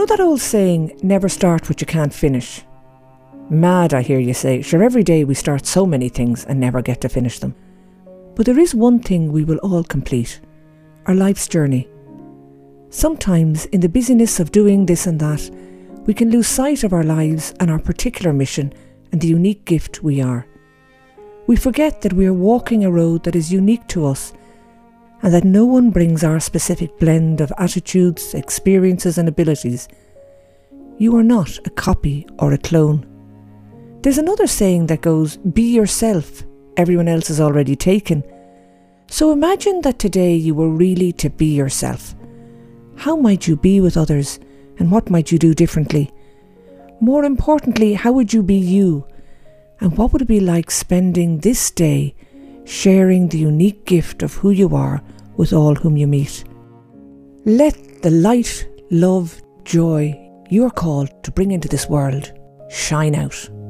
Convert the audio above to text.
that old saying, never start what you can't finish? Mad, I hear you say. Sure, every day we start so many things and never get to finish them. But there is one thing we will all complete: our life's journey. Sometimes, in the busyness of doing this and that, we can lose sight of our lives and our particular mission and the unique gift we are. We forget that we are walking a road that is unique to us, and that no one brings our specific blend of attitudes, experiences and abilities. You are not a copy or a clone. There's another saying that goes, be yourself, everyone else is already taken. So imagine that today you were really to be yourself. How might you be with others, and what might you do differently? More importantly, how would you be you? And what would it be like spending this day sharing the unique gift of who you are with all whom you meet? Let the light, love, joy you're called to bring into this world shine out.